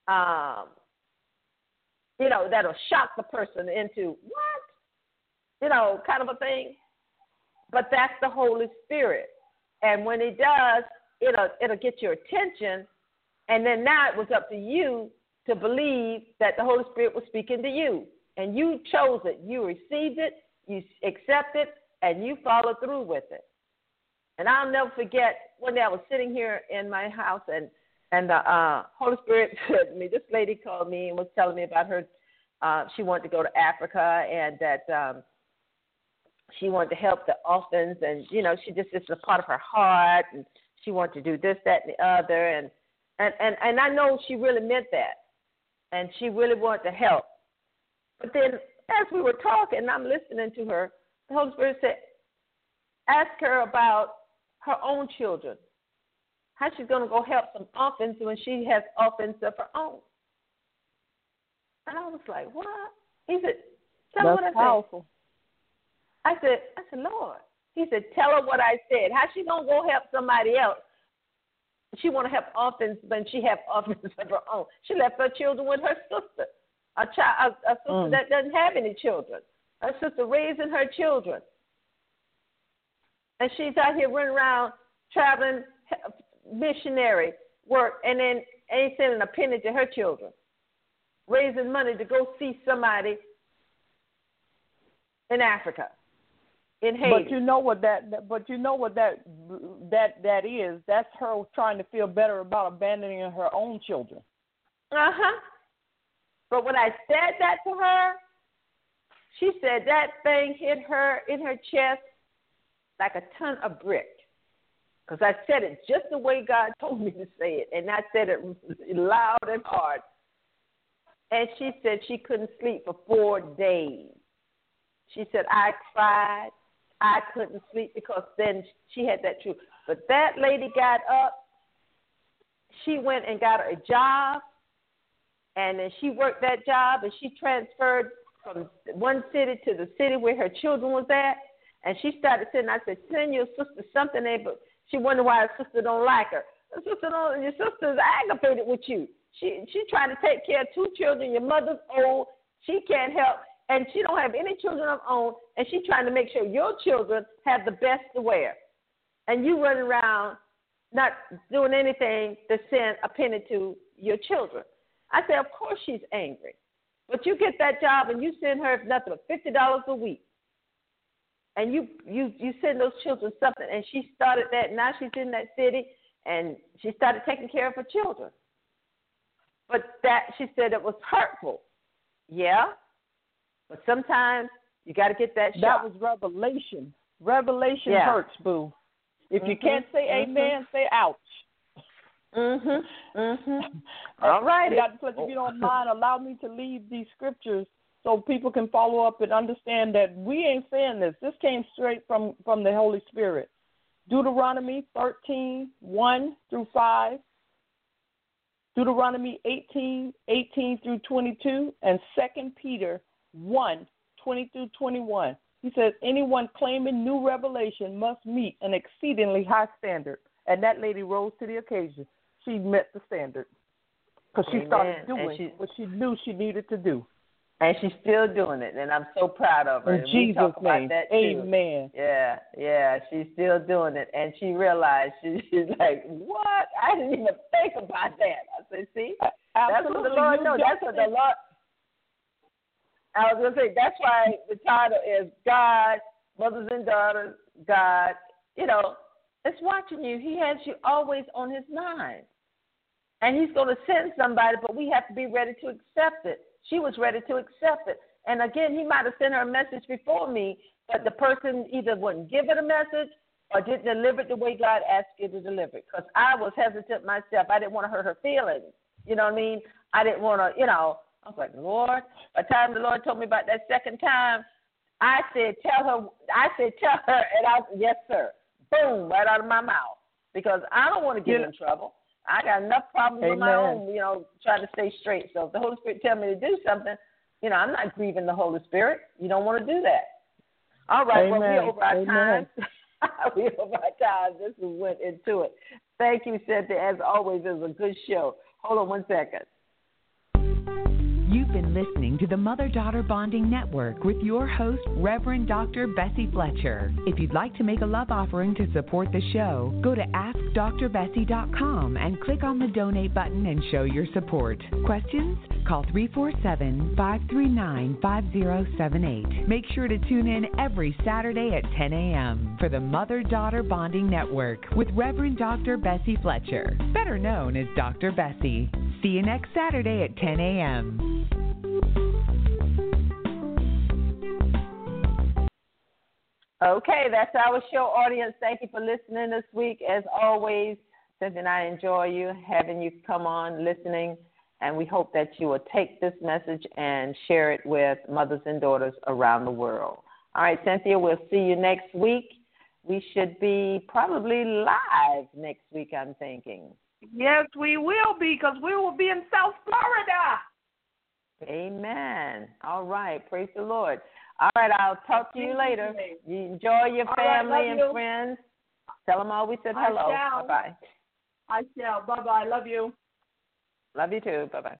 that'll shock the person into, what? Kind of a thing. But that's the Holy Spirit. And when he does, it'll get your attention. And then now it was up to you to believe that the Holy Spirit was speaking to you. And you chose it. You received it, you accepted it, and you followed through with it. And I'll never forget, one day I was sitting here in my house, and the Holy Spirit said to me, this lady called me and was telling me about her, she wanted to go to Africa, and that she wanted to help the orphans, and, it's a part of her heart, and she wanted to do this, that, and the other, and I know she really meant that, and she really wanted to help. But then as we were talking, and I'm listening to her, the Holy Spirit said, ask her about her own children, how she's going to go help some orphans when she has orphans of her own. And I was like, what? He said, tell her what I said. That's powerful. I said, Lord. He said, tell her what I said. How she going to go help somebody else? She want to help orphans when she have orphans of her own. She left her children with her sister, a sister that doesn't have any children. Her sister raising her children. And she's out here running around traveling missionary work and then ain't sending a penny to her children, raising money to go see somebody in Africa, in Haiti. But you know what that is. That's her trying to feel better about abandoning her own children. But when I said that to her, she said that thing hit her in her chest like a ton of brick. Because I said it just the way God told me to say it. And I said it loud and hard. And she said she couldn't sleep for 4 days. She said, I cried. I couldn't sleep because then she had that truth. But that lady got up. She went and got a job. And then she worked that job. And she transferred from one city to the city where her children was at. And she started saying, I said, send your sister something there, but she wondered why her sister don't like her. Your sister's aggravated with you. She trying to take care of 2 children. Your mother's old. She can't help. And she don't have any children of her own. And she trying to make sure your children have the best to wear. And you running around not doing anything to send a penny to your children. I said, of course she's angry. But you get that job and you send her nothing but $50 a week. And you send those children something, and she started that. Now she's in that city, and she started taking care of her children. But that, she said, it was hurtful. Yeah, but sometimes you got to get that shot. That was revelation. Revelation hurts, boo. If you can't say amen, say ouch. All right. If you don't mind, allow me to leave these scriptures so people can follow up and understand that we ain't saying this. This came straight from the Holy Spirit. Deuteronomy 13:1-5, Deuteronomy 18:18-22, and 2 Peter 1:20-21. He says, anyone claiming new revelation must meet an exceedingly high standard. And that lady rose to the occasion. She met the standard because she started doing what she knew she needed to do. And she's still doing it, and I'm so proud of her. In Jesus' name, amen. Yeah, she's still doing it. And she realized, she's like, what? I didn't even think about that. I said, see, that's what the Lord knows. That's what the Lord, I was going to say, that's why the title is God, Mothers and Daughters, God. You know, It's watching you. He has you always on his mind. And he's going to send somebody, but we have to be ready to accept it. She was ready to accept it. And again, he might have sent her a message before me, but the person either wouldn't give it a message or didn't deliver it the way God asked you to deliver it. Because I was hesitant myself. I didn't want to hurt her feelings. You know what I mean? I didn't want to, I was like, Lord. By the time the Lord told me about that second time, I said, tell her, and I said, yes, sir. Boom, right out of my mouth. Because I don't want to get in trouble. I got enough problems of my own, trying to stay straight. So if the Holy Spirit tells me to do something, I'm not grieving the Holy Spirit. You don't want to do that. All right, well, we're over our time. We're over our time. This went into it. Thank you, Cynthia. As always, it was a good show. Hold on one second. You've been listening to the Mother-Daughter Bonding Network with your host, Reverend Dr. Bessie Fletcher. If you'd like to make a love offering to support the show, go to AskDrBessie.com and click on the donate button and show your support. Questions? Call 347-539-5078. Make sure to tune in every Saturday at 10 a.m. for the Mother-Daughter Bonding Network with Reverend Dr. Bessie Fletcher, better known as Dr. Bessie. See you next Saturday at 10 a.m. Okay, that's our show, audience. Thank you for listening this week. As always, Cynthia and I enjoy you, having you come on, listening, and we hope that you will take this message and share it with mothers and daughters around the world. All right, Cynthia, we'll see you next week. We should be probably live next week, I'm thinking. Yes, we will be, because we will be in South Florida. Amen. All right. Praise the Lord. All right. I'll talk to you later. You enjoy your family and friends. Tell them all we said hello. Bye-bye. I shall. Bye-bye. Love you. Love you too. Bye-bye.